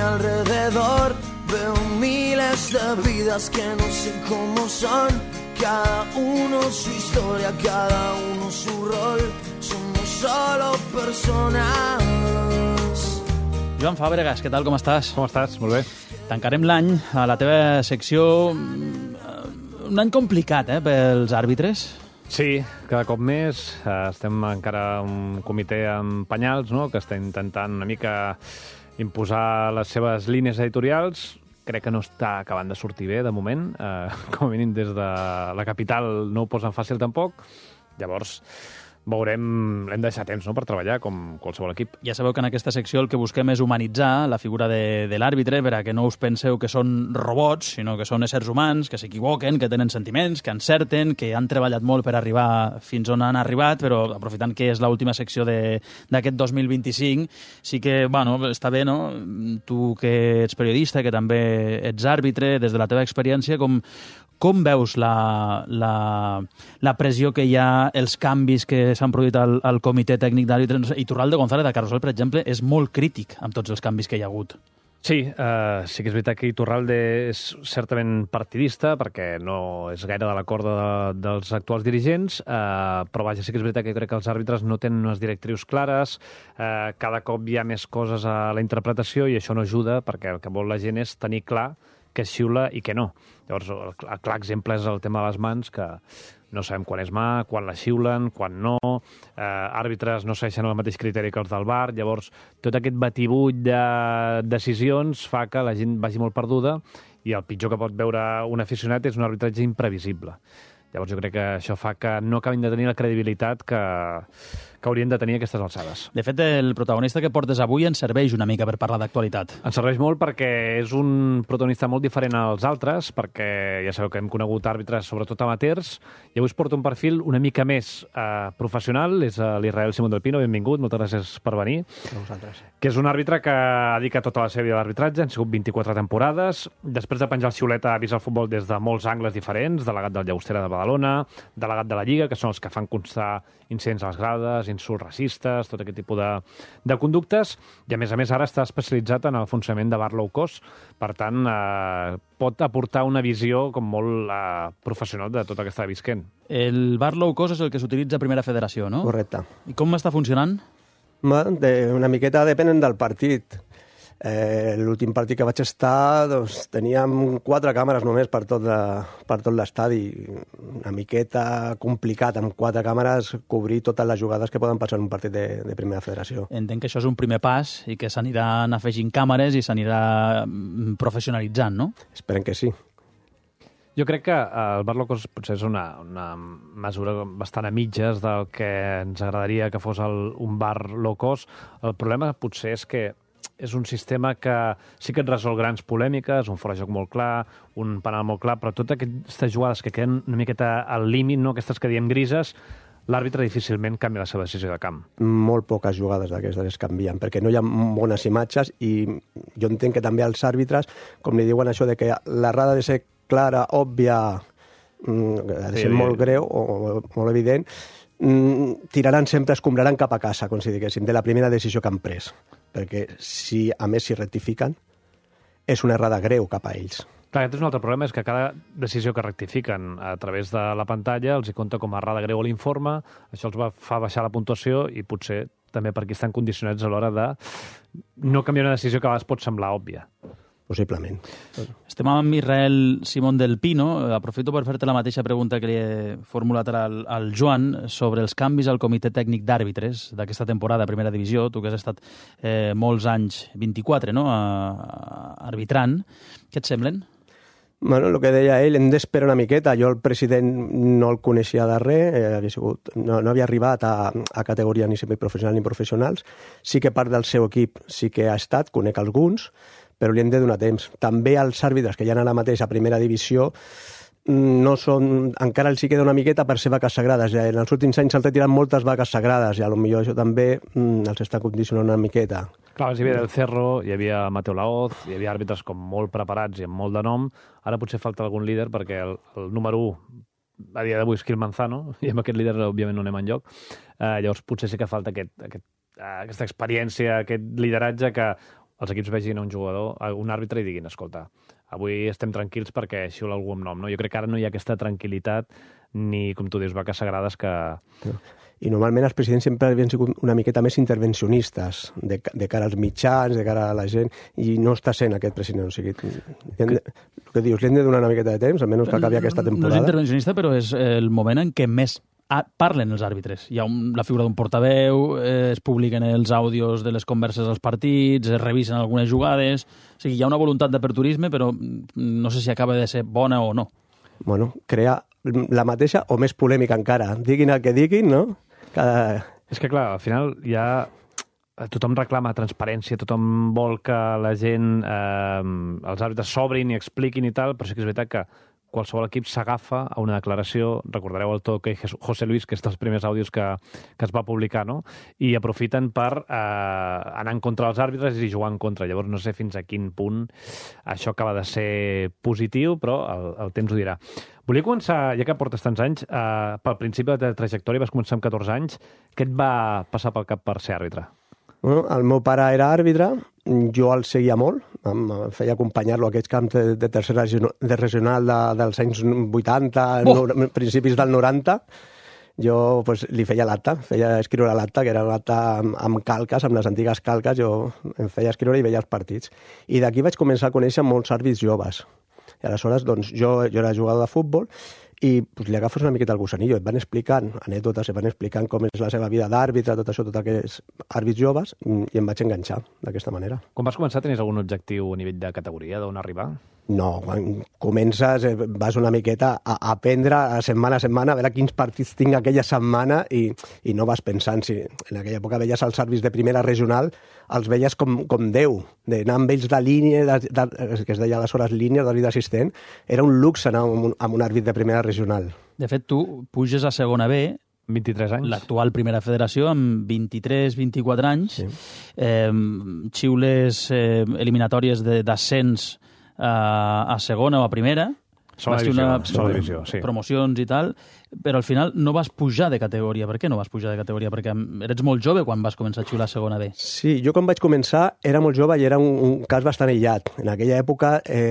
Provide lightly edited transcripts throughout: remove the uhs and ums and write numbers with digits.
alrededor. Veo miles de vidas que no sé cómo son. Cada uno su historia, cada uno su rol. Somos solo personas. Joan Fàbregas, què tal, com estàs? Com estàs? Molt bé. Tancarem l'any a la teva secció. Un any complicat, pels àrbitres. Sí, cada cop més. Estem encara un comitè amb penyals, no?, que està intentant una mica imposar les seves línies editorials. Crec que no està acabant de sortir bé, de moment. Com a mínim des de la capital no ho posen fàcil tampoc. Llavors, veurem, l'hem de deixar temps, no?, per treballar, com qualsevol equip. Ja sabeu que en aquesta secció el que busquem és humanitzar la figura de l'àrbitre, perquè no us penseu que són robots, sinó que són éssers humans, que s'equivoquen, que tenen sentiments, que encerten, que han treballat molt per arribar fins on han arribat, però aprofitant que és l'última secció d'aquest 2025, sí que, bueno, està bé, no?, tu que ets periodista, que també ets àrbitre, des de la teva experiència, com veus la pressió que hi ha, els canvis que s'han produït al comitè tècnic d'àrbitres? Iturralde González de Carrusel, per exemple, és molt crític amb tots els canvis que hi ha hagut. Sí, sí que és veritat que Iturralde és certament partidista, perquè no és gaire de la corda dels actuals dirigents, però vaja, sí que és veritat que jo crec que els àrbitres no tenen unes directrius clares, cada cop hi ha més coses a la interpretació i això no ajuda, perquè el que vol la gent és tenir clar què es xiula i què no. Llavors, el clar exemple és el tema de les mans, que no sabem quan és mà, quan la xiulen, quan no, àrbitres no segueixen el mateix criteri que els del VAR, llavors tot aquest batibull de decisions fa que la gent vagi molt perduda i el pitjor que pot veure un aficionat és un arbitratge imprevisible. Llavors jo crec que això fa que no acabin de tenir la credibilitat que haurien de tenir aquestes alçades. De fet, el protagonista que portes avui ens serveix una mica per parlar d'actualitat. Ens serveix molt perquè és un protagonista molt diferent als altres, perquè ja sabeu que hem conegut àrbitres, sobretot amateurs, i avui us porto un perfil una mica més professional, és l'Israel Simón del Pino, benvingut, moltes gràcies per venir. A vosaltres. Que és un àrbitre que ha dedicat tota la seva vida a l'arbitratge, han sigut 24 temporades, després de penjar el xiulet ha vist el futbol des de molts angles diferents, delegat del Llagostera de Badalona, delegat de la Lliga, que són els que fan constar incidents a les grades, insults racistes, tot aquest tipus de conductes, i a més ara està especialitzat en el funcionament de bar low cost, per tant pot aportar una visió com molt professional de tot el que està visquent. El bar low cost és el que s'utilitza a Primera Federació, no? Correcte. I com està funcionant? Una miqueta depenent del partit. L'últim partit que vaig estar, doncs, teníem 4 càmeres només per tot l'estadi. Una miqueta complicat, amb 4 càmeres, cobrir totes les jugades que poden passar en un partit de Primera Federació. Entenc que això és un primer pas i que s'aniran afegint càmeres i s'anirà professionalitzant, no? Esperem que sí. Jo crec que el bar low cost potser és una mesura bastant a mitges del que ens agradaria que fos un bar low cost. El problema potser és que és un sistema que sí que et resol grans polèmiques, un fora de joc molt clar, un penal molt clar, però totes aquestes jugades que queden una miqueta al límit, no? Aquestes que diem grises, l'àrbitre difícilment canvia la seva decisió de camp. Molt poques jugades d'aquestes es canvien, perquè no hi ha bones imatges i jo entenc que també els àrbitres, com li diuen això de que l'errada ha de ser clara, òbvia, ha de ser molt greu o molt evident, tiraran sempre, escombraran cap a casa, com si diguéssim, de la primera decisió que han pres. Perquè si, a més, si rectifiquen, és una errada greu cap a ells. Clar, aquest és un altre problema, és que cada decisió que rectifiquen a través de la pantalla els hi compta com a errada greu a l'informe, això els fa baixar la puntuació i potser també perquè estan condicionats a l'hora de no canviar una decisió que a vegades pot semblar òbvia. Possiblement. Estem amb Israel Simón del Pino. Aprofito per fer-te la mateixa pregunta que li he formulat al Joan sobre els canvis al comitè tècnic d'àrbitres d'aquesta temporada a Primera Divisió. Tu que has estat molts anys, 24, no?, arbitrant. Què et semblen? Bueno, el que deia ell, hem d'esperar una miqueta. Jo el president no el coneixia de res, no havia arribat a categoria ni semiprofessional ni professionals. Sí que part del seu equip sí que ha estat, conec alguns, però li hem de donar temps. També els àrbitres que hi ha ara mateix a Primera Divisió no són, encara els hi queda una miqueta per ser vaques sagrades. En els últims anys s'han retirat moltes vaques sagrades i potser això també els està condicionant una miqueta. Clar, hi havia Del Cerro, hi havia Mateo Laoz, hi havia àrbitres com molt preparats i amb molt de nom. Ara potser falta algun líder perquè el número 1 a dia d'avui és Quil Manzano i amb aquest líder òbviament no anem enlloc. Llavors potser sí que falta aquesta experiència, aquest lideratge que els equips vegin a un jugador, a un àrbitre i diguin, escolta, avui estem tranquils perquè xiula algú amb nom, no? Jo crec que ara no hi ha aquesta tranquil·litat ni, com tu dius, vaques sagrades que... I normalment els presidents sempre havien sigut una miqueta més intervencionistes de cara als mitjans, de cara a la gent, i no està sent aquest president. O sigui, el que dius, li hem de donar una miqueta de temps, almenys que acabi aquesta temporada. No és intervencionista, però és el moment en què més parlen els àrbitres. Hi ha la figura d'un portaveu, es publiquen els àudios de les converses dels partits, es revisen algunes jugades... O sigui, hi ha una voluntat d'aperturisme, però no sé si acaba de ser bona o no. Bueno, crea la mateixa o més polèmica encara. Diguin el que diguin, no? És que, clar, al final ja tothom reclama transparència, tothom vol que la gent, els àrbitres s'obrin i expliquin i tal, però sí que és veritat que qualsevol equip s'agafa a una declaració, recordareu el to que José Luis, que és dels primers àudios que es va publicar, no? I aprofiten per anar en contra dels àrbitres i jugar en contra. Llavors no sé fins a quin punt això acaba de ser positiu, però el temps ho dirà. Volia començar, ja que portes tants anys, pel principi de la trajectòria, vas començar amb 14 anys, què et va passar pel cap per ser àrbitre? Bueno, el meu pare era àrbitre, jo el seguia molt, em feia acompanyar-lo a aquests camps de tercera regional dels anys 80, principis del 90. Jo li feia l'acta, feia escriure l'acta, que era l'acta amb calques, amb les antigues calques, jo em feia escriure i veia els partits. I d'aquí vaig començar a conèixer molts àrbits joves. I aleshores, doncs, jo era jugador de futbol i li agafes una miqueta el gusanillo, et van explicant anècdotes, et van explicant com és la seva vida d'àrbitre, tot això, tots aquests àrbits joves, i em vaig enganxar d'aquesta manera. Quan vas començar, tenies algun objectiu a nivell de categoria, d'on arribar? No, quan comences vas una miqueta a aprendre setmana a setmana, a veure quins partits tinc aquella setmana i no vas pensant si en aquella època veies els àrbits de primera regional, els veies com Déu, d'anar amb ells de línia, que es deia aleshores línia d'àrbitre assistent, era un luxe anar amb un àrbit de primera regional. De fet, tu puges a segona B, 23 anys. L'actual primera federació, amb 23-24 anys, sí. Xiules eliminatòries d'ascens a segona o a primera, segona divisió, sí. Promocions i tal, però al final no vas pujar de categoria. Per què no vas pujar de categoria? Perquè eres molt jove quan vas començar a xiular a segona B. Sí, jo quan vaig començar era molt jove i era un cas bastant aïllat. En aquella època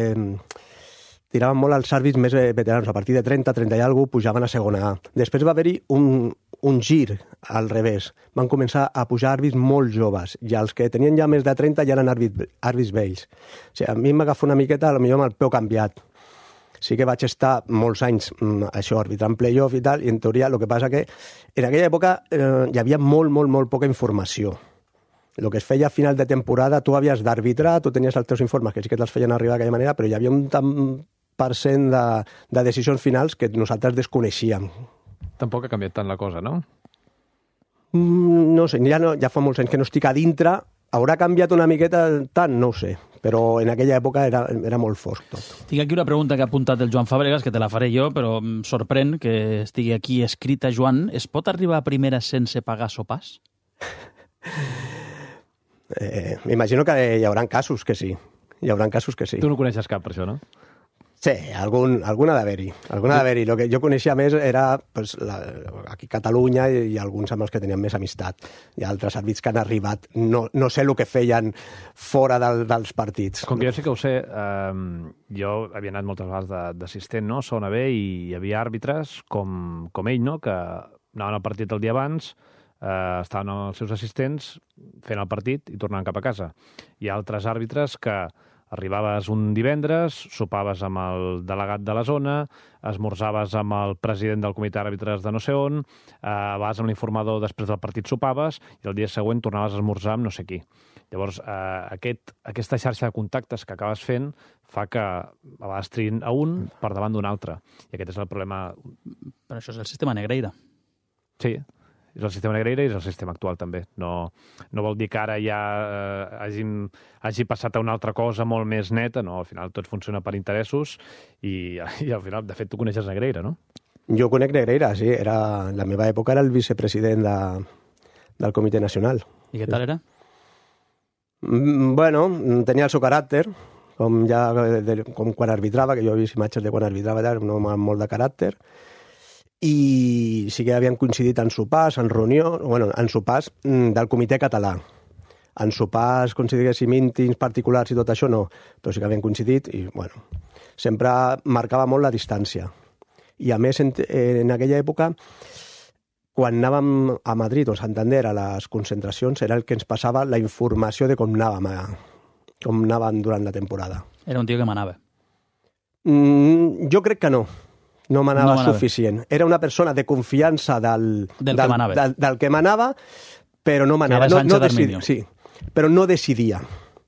tiraven molt els àrbits més veterans. A partir de 30 i alguna cosa pujaven a segona A. Després va haver-hi un gir al revés. Van començar a pujar àrbits molt joves i els que tenien ja més de 30 ja eren àrbits vells. O sigui, a mi m'agafa una miqueta, potser amb el peu canviat. Sí que vaig estar molts anys arbitrant play-off i tal, i en teoria el que passa que en aquella època hi havia molt poca informació. El que es feia a final de temporada, tu havies d'arbitrar, tu tenies els teus informes que sí que te'ls feien arribar d'aquella manera, però hi havia un tant % de decisions finals que nosaltres desconeixíem. Tampoc ha canviat tant la cosa, no? No sé, ja fa molts anys que no estic a dintre. Haurà canviat una miqueta tant? No ho sé. Però en aquella època era molt fosc tot. Tinc aquí una pregunta que ha apuntat el Joan Fàbregas, que te la faré jo, però em sorprèn que estigui aquí escrita, Joan. Es pot arribar a primera sense pagar sopars? M'imagino que hi haurà casos que sí. Hi haurà casos que sí. Tu no coneixes cap per això, no? Sí, alguna d'haver-hi. El que jo coneixia més era aquí a Catalunya i alguns amb els que tenien més amistat. Hi ha altres àrbits que han arribat. No sé el que feien fora dels partits. Com que jo sí que ho sé, jo havia anat moltes vegades d'assistent, no? Segona B, i hi havia àrbitres com ell, no? Que anaven al partit el dia abans, estaven amb els seus assistents fent el partit i tornaven cap a casa. Hi ha altres àrbitres que arribaves un divendres, sopaves amb el delegat de la zona, esmorzaves amb el president del comitè d'àrbitres de no sé on, vas amb l'informador després del partit sopaves i el dia següent tornaves a esmorzar amb no sé qui. Llavors, aquesta xarxa de contactes que acabes fent fa que a vegades triïn a un per davant d'un altre. I aquest és el problema. Però això és el sistema Negreira. Sí, és el sistema Negreira i és el sistema actual també. No vol dir que ara ja hagi passat a una altra cosa molt més neta, no, al final tot funciona per interessos i al final, de fet, tu coneixes Negreira, no? Jo conec Negreira, sí. La meva època era el vicepresident del Comitè Nacional. I què tal era? Bueno, tenia el seu caràcter, com quan arbitrava, que jo he vist imatges de quan arbitrava, era un home amb molt de caràcter, i sí que havien coincidit en sopars, en reunió, en sopars del Comitè Català. En sopars, com si diguéssim, íntims, particulars i tot això, no. Però sí que havien coincidit i, bueno, sempre marcava molt la distància. I, a més, en aquella època, quan anàvem a Madrid o Santander a les concentracions, era el que ens passava la informació de com anàvem durant la temporada. Era un tio que manava. Jo crec que no. No manava suficient. Era una persona de confiança del que manava, però no manava. No decidia, sí, però no decidia.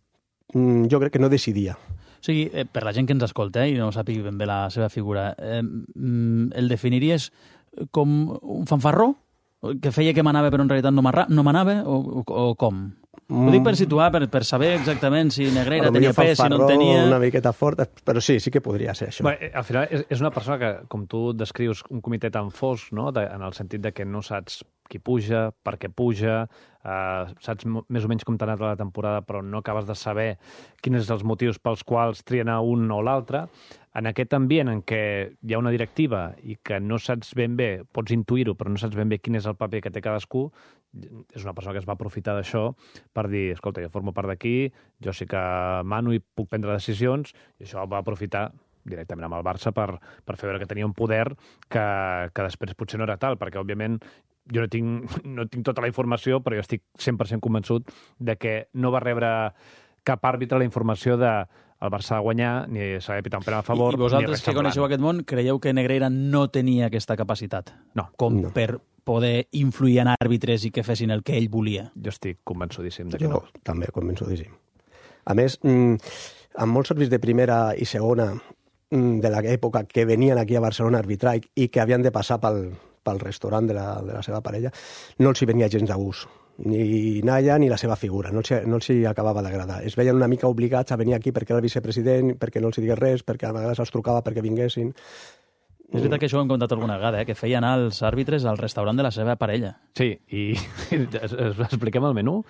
Jo crec que no decidia. O sigui, per la gent que ens escolta i no sàpiga ben bé la seva figura, el definiries com un fanfarró? Que feia que manava però en realitat no manava? O com? Ho dic per situar, per saber exactament si Negreira tenia pes, si no en tenia... Una miqueta fort, però sí que podria ser això. Bé, al final és una persona que, com tu descrius, un comitè tan fosc, no? En el sentit de que no saps qui puja, per què puja, saps més o menys com t'ha anat la temporada, però no acabes de saber quins són els motius pels quals trien a un o l'altre. En aquest ambient en què hi ha una directiva i que no saps ben bé, pots intuir-ho, però no saps ben bé quin és el paper que té cadascú, és una persona que es va aprofitar d'això per dir, escolta, jo formo part d'aquí, jo sí que mano i puc prendre decisions, i això va aprofitar directament amb el Barça per fer veure que tenia un poder que després potser no era tal, perquè, òbviament, jo no tinc tota la informació, però jo estic 100% convençut de que no va rebre cap àrbitre la informació de el Barça a guanyar, ni s'ha de pitar un penal a favor... I vosaltres que coneixeu aquest món, creieu que Negreira no tenia aquesta capacitat? No. Per poder influir en àrbitres i que fessin el que ell volia? Jo estic convençudíssim de que no. Jo també convençudíssim. A més, amb molts àrbits de primera i segona de l'època que venien aquí a Barcelona a arbitrar i que havien de passar pel restaurant de la seva parella, no els hi venia gens de gust. Ni Naya ni la seva figura, no els hi acabava d'agradar. Es veien una mica obligats a venir aquí perquè era el vicepresident, perquè no els hi digués res, perquè a vegades els trucava perquè vinguessin. És veritat que això ho hem contat alguna vegada, que feien anar els àrbitres al restaurant de la seva parella. Sí, i expliquem el menú.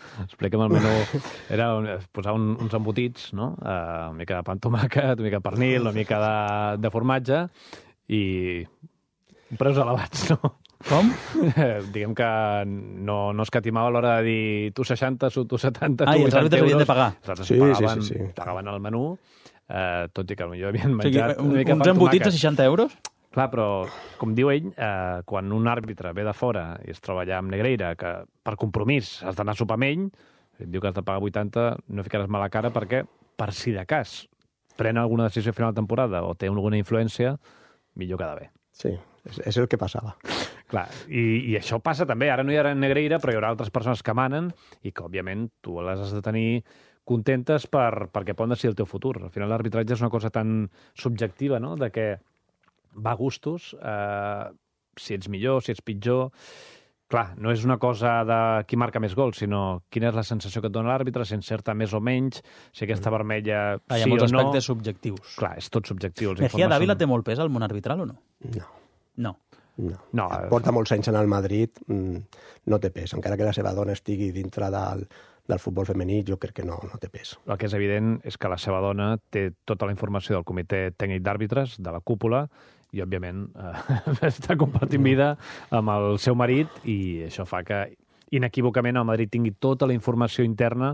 Era posar uns embotits, no? Una mica de pa amb tomàquet, una mica de pernil, una mica de formatge i preus elevats, no? Com? Diguem que no escatimava a l'hora de dir tu 60, tu 70, tu 80 euros. I els àrbitres havien de pagar. Sí. Pagaven el menú, tot i que potser havien menjat una mica uns embotits a 60 euros? Clar, però, com diu ell, quan un àrbitre ve de fora i es troba allà amb Negreira, que per compromís has d'anar a sopar amb ell, et diu que has de pagar 80, no ficaràs mala cara perquè, per si de cas, pren alguna decisió a final de temporada o té alguna influència, millor quedar bé. Sí, és el que passava. Clar, i això passa també. Ara no hi ha Negreira, però hi haurà altres persones que manen i que, òbviament, tu les has de tenir contentes perquè poden decidir el teu futur. Al final, l'arbitratge és una cosa tan subjectiva, no?, de que va a gustos, si ets millor, si ets pitjor... Clar, no és una cosa de qui marca més gols, sinó quina és la sensació que et dona l'àrbitre, si encerta més o menys, si aquesta vermella sí o no... Hi ha molts aspectes subjectius. Clar, és tot subjectiu. Mejía Dávila té molt pes al món arbitral o no? No. No. Porta molts anys en el Madrid, no té pes. Encara que la seva dona estigui dintre del futbol femení, jo crec que no té pes. El que és evident és que la seva dona té tota la informació del comitè tècnic d'àrbitres, de la cúpula, i, òbviament, està compartint vida amb el seu marit i això fa que, inequívocament, el Madrid tingui tota la informació interna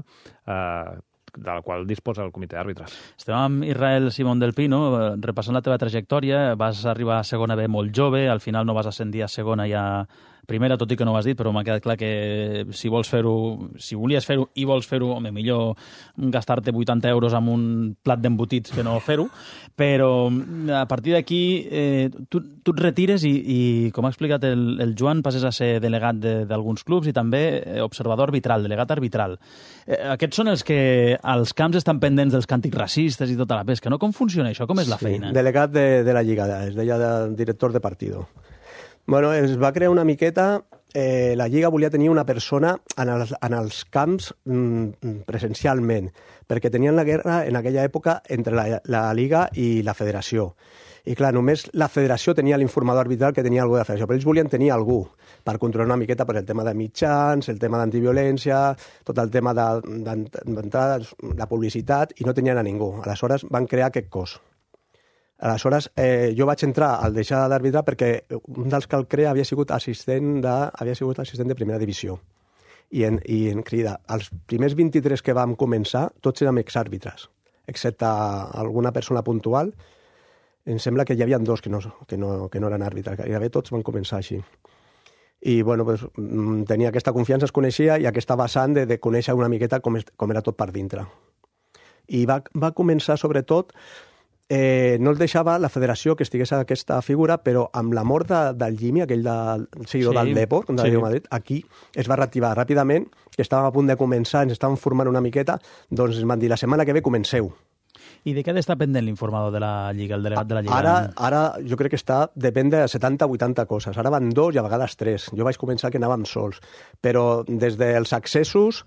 de la qual disposa el comitè d'àrbitres. Estem amb Israel Simón del Pino, repassant la teva trajectòria. Vas arribar a segona B molt jove, al final no vas ascendir a segona ja primera, tot i que no ho has dit, però m'ha quedat clar que si vols fer-ho, si volies fer-ho i vols fer-ho, home, millor gastar-te 80 euros amb un plat d'embotits que no fer-ho, però a partir d'aquí tu et retires i com ha explicat el Joan, passes a ser delegat d'alguns clubs i també observador arbitral, delegat arbitral. Aquests són els que als camps estan pendents dels càntics racistes i tota la pesca, no? Com funciona això? Com és la feina? Delegat de la Lliga, es deia director de partido. Bueno, es va crear una miqueta... la Lliga volia tenir una persona en els camps presencialment, perquè tenien la guerra en aquella època entre la Lliga i la Federació. I clar, només la Federació tenia l'informador arbitral que tenia algú de la Federació, però ells volien tenir algú per controlar una miqueta el tema de mitjans, el tema d'antiviolència, tot el tema d'entrada, la publicitat, i no tenien a ningú. Aleshores van crear aquest cos. Aleshores, jo vaig entrar al deixar d'arbitrar perquè un dels que el crea havia sigut assistent de primera divisió. i en crida. Els primers 23 que vam començar, tots érem exàrbitres, excepte alguna persona puntual. Em sembla que hi havia 2 que no eren àrbitres, gairebé tots van començar així. I bueno, pues, tenia aquesta confiança, es coneixia, i aquesta vessant de conèixer una miqueta com era tot per dintre. I va començar, sobretot, no els deixava la federació que estigués aquesta figura, però amb la mort del Jimmy, aquell seguidor del Depor, de Madrid, aquí es va reactivar ràpidament, que estàvem a punt de començar, ens estàvem formant una miqueta, doncs ens van dir, la setmana que ve comenceu. I de què ha d'estar pendent l'informador de la Lliga, el delegat de la Lliga? Ara jo crec que depèn de 70-80 coses. Ara van 2 i a vegades 3. Jo vaig començar que anàvem sols. Però des dels accessos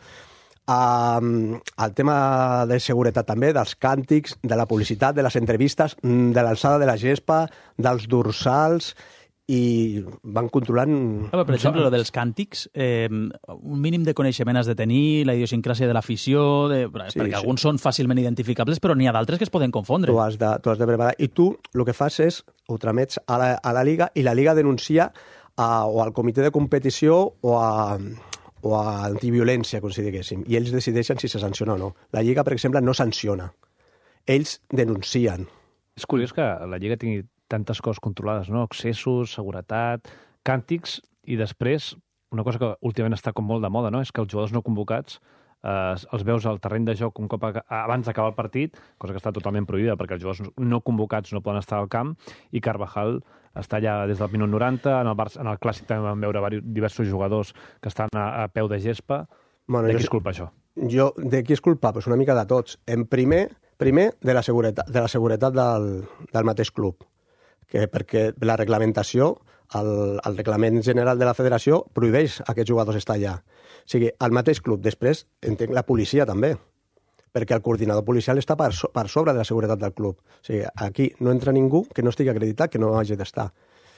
al tema de seguretat també, dels càntics, de la publicitat, de les entrevistes, de l'alçada de la gespa, dels dorsals, i van controlant... Per exemple, lo dels càntics, un mínim de coneixement has de tenir, la idiosincràsia de l'afició, perquè alguns són fàcilment identificables, però n'hi ha d'altres que es poden confondre. Tu has de preparar. I tu el que fas és, ho tramets a la Liga, i la Liga denuncia o al comitè de competició o a antiviolència, com si diguéssim, i ells decideixen si se sanciona o no. La Lliga, per exemple, no sanciona. Ells denuncien. És curiós que la Lliga tingui tantes coses controlades, no? Accessos, seguretat, càntics, i després, una cosa que últimament està com molt de moda, no? És que els jugadors no convocats els veus al terreny de joc un cop abans d'acabar el partit, cosa que està totalment prohibida perquè els jugadors no convocats no poden estar al camp, i Carvajal està allà des del minut 90, en el Clàssic també vam veure diversos jugadors que estan a peu de gespa. De qui és culpa això? De qui és culpa? Pues una mica de tots. Primer de la seguretat del mateix club, perquè la reglamentació, el reglament general de la federació prohibeix a aquests jugadors estar allà. O sigui, el mateix club. Després, entenc la policia també, perquè el coordinador policial està per sobre de la seguretat del club. O sigui, aquí no entra ningú que no estigui acreditat, que no hagi d'estar.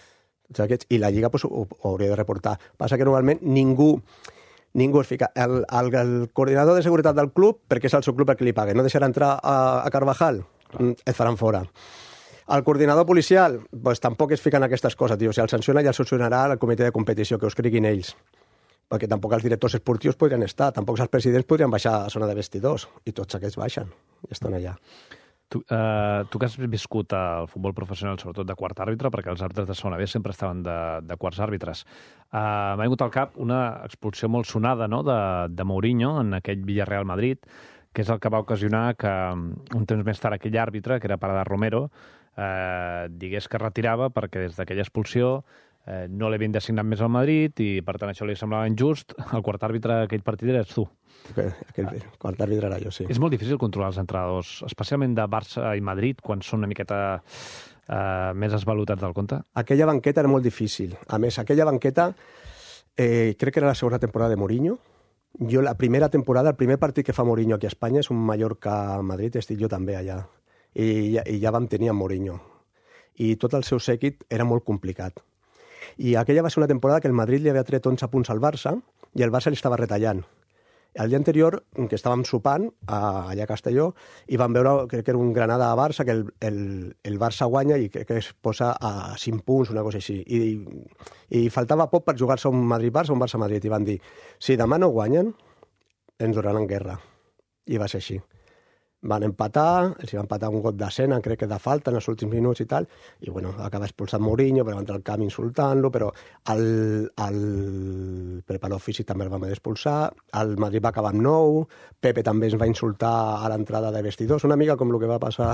I la Lliga ho hauria de reportar. Passa que normalment ningú es fica. El coordinador de seguretat del club, perquè és el seu club el que li paga, no deixarà entrar a Carvajal, et faran fora. El coordinador policial, doncs tampoc es fiquen aquestes coses, tio. Si el sanciona, ja el sancionarà el comitè de competició, que us criguin ells. Perquè tampoc els directors esportius podrien estar, tampoc els presidents podrien baixar a la zona de vestidors, i tots aquests baixen i estan allà. Tu que has viscut el futbol professional, sobretot de quart àrbitre, perquè els àrbitres de segona B sempre estaven de quarts àrbitres, m'ha vingut al cap una expulsió molt sonada, no?, de Mourinho en aquell Villarreal-Madrid, que és el que va ocasionar que un temps més tard aquell àrbitre, que era Parada Romero, digués que retirava perquè des d'aquella expulsió no l'havien designat més al Madrid i, per tant, això li semblava injust. El quart àrbitre d'aquell partit eres tu. Aquell quart àrbitre era jo, sí. És molt difícil controlar els entrenadors, especialment de Barça i Madrid, quan són una miqueta més esvalutats del compte? Aquella banqueta era molt difícil. A més, aquella banqueta crec que era la segona temporada de Mourinho. Jo, la primera temporada, el primer partit que fa Mourinho aquí a Espanya és un Mallorca-Madrid, estic jo també allà. I ja vam tenir a Mourinho. I tot el seu sèquit era molt complicat. I aquella va ser una temporada que el Madrid li havia tret 11 punts al Barça i el Barça li estava retallant. El dia anterior, que estàvem sopant allà a Castelló, i vam veure, crec que era un Granada a Barça, que el Barça guanya i crec que es posa a 5 punts, una cosa així. I faltava poc per jugar-se un Madrid-Barça o un Barça-Madrid. I van dir, si demà no guanyen, ens donaran guerra. I va ser així. Van empatar, els van empatar un got de Sena, crec que de falta en els últims minuts i tal, i bueno, acaba expulsant Mourinho, però va entrar al camp insultant-lo, però el preparador físic també el va expulsar, el Madrid va acabar amb 9, Pepe també ens va insultar a l'entrada de vestidors, una mica com el que va passar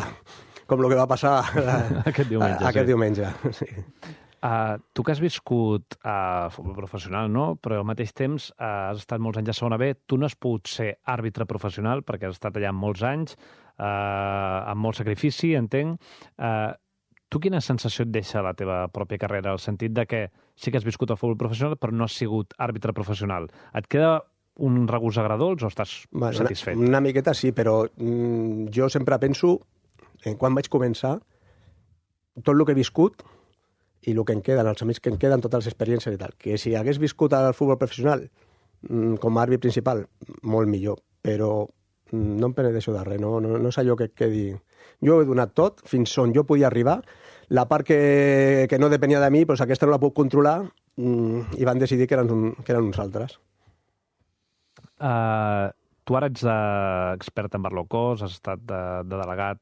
aquest diumenge. Sí. Tu que has viscut a futbol professional, no? Però al mateix temps has estat molts anys a segona B, tu no has pogut ser àrbitre professional perquè has estat allà molts anys, amb molt sacrifici, entenc. Tu quina sensació et deixa la teva pròpia carrera, el sentit de que sí que has viscut el futbol professional però no has sigut àrbitre professional? Et queda un regust agradolç o estàs satisfet? Una miqueta sí, però jo sempre penso, quan vaig començar, tot el que he viscut i el que em queden, els amics que em queden, totes les experiències i tal, que si hagués viscut al futbol professional com a àrbit principal, molt millor, però no em penedeixo de res, no és allò que quedi. Jo he donat tot fins on jo podia arribar, la part que no depenia de mi, doncs aquesta no la puc controlar, i van decidir que eren uns altres. Tu ara ets expert en barlocós, has estat de delegat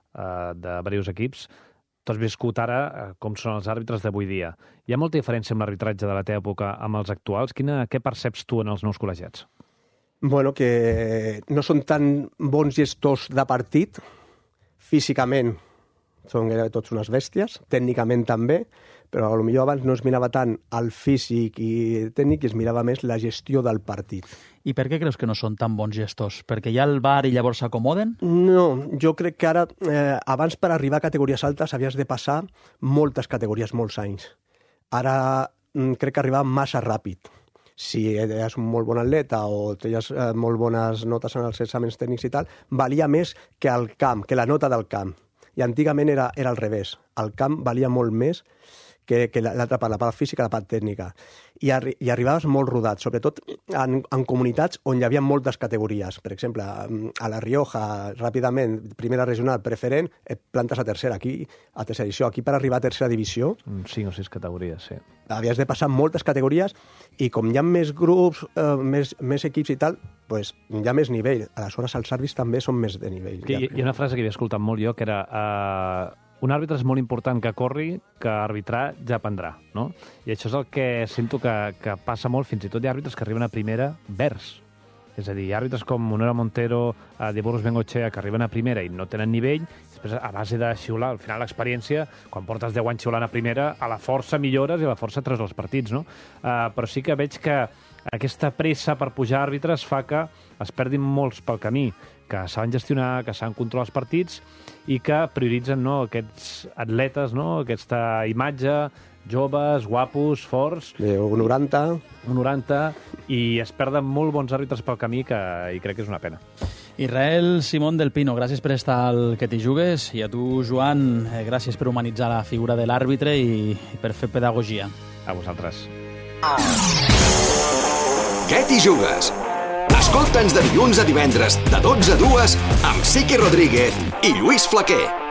de diversos equips. Tu has viscut ara com són els àrbitres d'avui dia. Hi ha molta diferència amb l'arbitratge de la teva època amb els actuals? Què perceps tu en els nous col·legiats? Bueno, que no són tan bons gestors de partit, físicament són gairebé tots unes bèsties, tècnicament també, però potser abans no es mirava tant el físic i tècnic i es mirava més la gestió del partit. I per què creus que no són tan bons gestors? Perquè hi ha el VAR i llavors s'acomoden? No, jo crec que ara, abans per arribar a categories altes havies de passar moltes categories, molts anys. Ara crec que arribava massa ràpid. Si eres un molt bon atleta o tenies molt bones notes en els exàmens tècnics i tal, valia més que el camp, que la nota del camp. I antigament era al revés. El camp valia molt més que l'altra part, la part física i la part tècnica. I arribaves molt rodat, sobretot en comunitats on hi havia moltes categories. Per exemple, a La Rioja, ràpidament, primera regional, preferent, plantes a tercera, aquí a tercera divisió. Aquí per arribar a tercera divisió... 5 o 6 categories, sí. Havies de passar moltes categories i com hi ha més grups, més equips i tal, pues, hi ha més nivell. Aleshores, els àrbits també són més de nivell. Hi ha una frase que havia escoltat molt jo, que era... un àrbitre és molt important que corri, que arbitrar ja aprendrà, no? I això és el que sento que passa molt, fins i tot hi ha àrbitres que arriben a primera verds. És a dir, hi ha àrbitres com Monero Montero, de Burgos Bengochea, que arriben a primera i no tenen nivell, després a base de xiular, al final l'experiència, quan portes 10 anys xiulant a primera, a la força millores i a la força treus els partits, no? Però sí que veig que aquesta pressa per pujar àrbitres fa que es perdin molts pel camí, que saben gestionar, que saben controlar els partits i que prioritzen, no, aquests atletes, no, aquesta imatge, joves, guapos, forts... 1,90. 1,90, i es perden molt bons àrbitres pel camí i crec que és una pena. Israel Simón del Pino, gràcies per estar al Que t'hi jugues, i a tu, Joan, gràcies per humanitzar la figura de l'àrbitre i per fer pedagogia. A vosaltres. Què t'hi jugues? Escolta'ns de dilluns a divendres, de 12 a 2, amb Siqui Rodríguez i Lluís Flaquer.